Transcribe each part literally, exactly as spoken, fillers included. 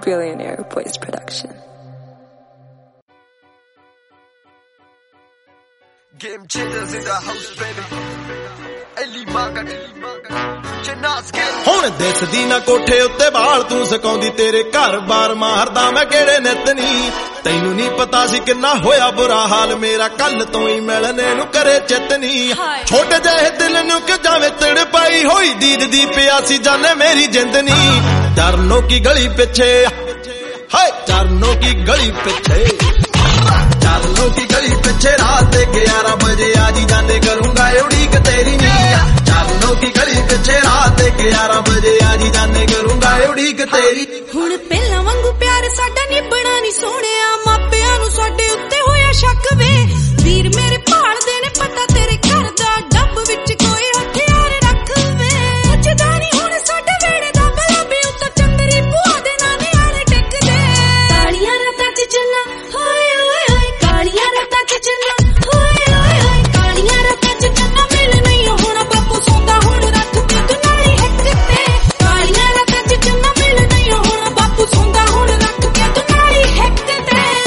Billionaire Boys production. Game changers in the house, baby. Ellie Magat, Chennas game. ਹੁਣ ਦਿਸਦੀ ਨਾ ਕੋਠੇ ਉੱਤੇ ਬਾਲ ਤੂੰ ਸਕਾਉਂਦੀ ਤੇਰੇ ਘਰ ਬਾਰ ਮਾਰਦਾ ਮੈਂ ਕਿਹੜੇ ਨਿਤ ਨੀ ਤੈਨੂੰ ਨਹੀਂ ਪਤਾ ਸੀ ਕਿੰਨਾ ਹੋਇਆ ਬੁਰਾ ਹਾਲ ਮੇਰਾ ਕੱਲ ਤੋਂ ਹੀ ਮਿਲਣੇ ਨੂੰ ਕਰੇ ਚਿੱਤਨੀ ਛੋਟੇ ਜਿਹੇ ਦਿਲ ਨੂੰ ਕਿ ਜਾਵੇਂ ਤੜਪਾਈ ਹੋਈ ਦੀਦ ਦੀ ਪਿਆਸੀ ਜਾਨੇ ਮੇਰੀ ਜਿੰਦਨੀ ਚਰਨੋਂ ਕੀ ਗਲੀ ਪਿੱਛੇ ਹਾਏ ਚਰਨੋਂ ਕੀ ਗਲੀ ਪਿੱਛੇ चरनों की गली पीछे रात ग्यारह बजे आजी जाने करूंगा उड़ीक तेरी नी चरनों की गली पीछे रात ग्यारह बजे आजी जाने करूंगा उड़ीक तेरी हुण पहला वांगू प्यार साडा निभना नहीं सोहणिया मापियां नूं साडे उत्ते होया शक वे वीर मेरे भालदे ने पता तेरे घर दा डब विच कोई हथियार रख वे पुछदा नहीं हुण साडे वेड़े दा गुलाबी उत्ते चंदरी भूआ दे नाने आले टिक दे ताड़ियां रातां च चलना होए कालियां रातां च चलना होए होए होए कालियां रातां च चलना मिल नहीं होना बापू सौंदा हुण रख के तू नाली हिक ते कालियां रातां च चलना मिल नहीं होना बापू सौंदा हुण रख के तू नाली हिक ते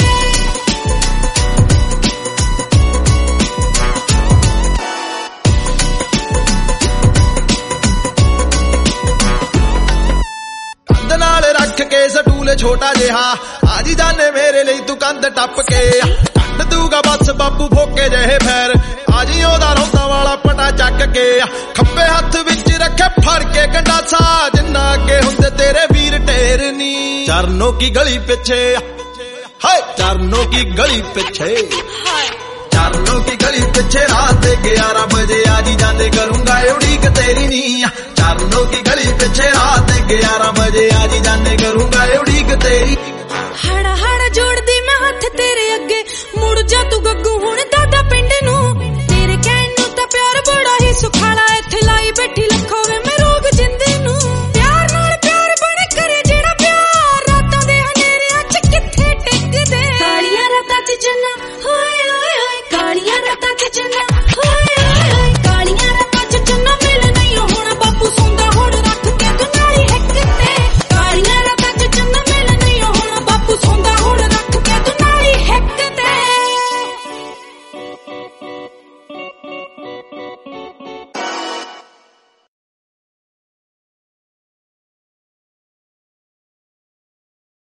ਕੰਧ ਨਾਲ ਰੱਖ ਕੇ ਸਟੂਲ ਛੋਟਾ ਜਿਹਾ ਆਜੀ ਜਾਨੇ ਮੇਰੇ ਲਈ ਤੂੰ ਕੰਧ ਟੱਪ ਕੇ ਕੱਢ ਦੂਗਾ ਬਸ ਬਾਪੂ ਫੋਕੇ ਜਿਹੇ ਫੈਰ ਆਜੀ ਉਹਦਾ ਰੌਂਦਾ ਵਾਲਾ ਪਟਾ ਚੱਕ ਕੇ ਖੱਬੇ ਹੱਥ ਵਿੱਚ ਰੱਖੇ ਫੜ ਕੇ ਗੰਡਾਸਾ ਜਿੰਨਾ ਅੱਗੇ ਹੁੰਦੇ ਤੇਰੇ ਵੀਰ ਢੇਰ ਨੀ ਚਰਨੋਂ ਕੀ ਗਲੀ ਪਿੱਛੇ ਹਾਏ ਚਰਨੋਂ ਕੀ ਗਲੀ ਪਿੱਛੇ चरनों की गली पीछे रात ग्यारह बजे आजी जाने करूंगा उड़ीक तेरी नी चरनों की गली पीछे रात ग्यारह बजे आजी जाने करूंगा उड़ीक तेरी हड़ा हड़ा जोड़दी मैं हाथ तेरे अगे मुड़ जा तू गग्गू हुण दादा पिंड नू तेरे कहण नू तां प्यार बड़ा ही सुखाला इत्थे लाई बैठी लखो वे मैं रोग जिंदे नू प्यार नाल प्यार बने करे जेड़ा प्यार रातां दे हनेरियां च किथे टिकदे कालियां रातां च चलना होए होए होए कालियां रातां च चलना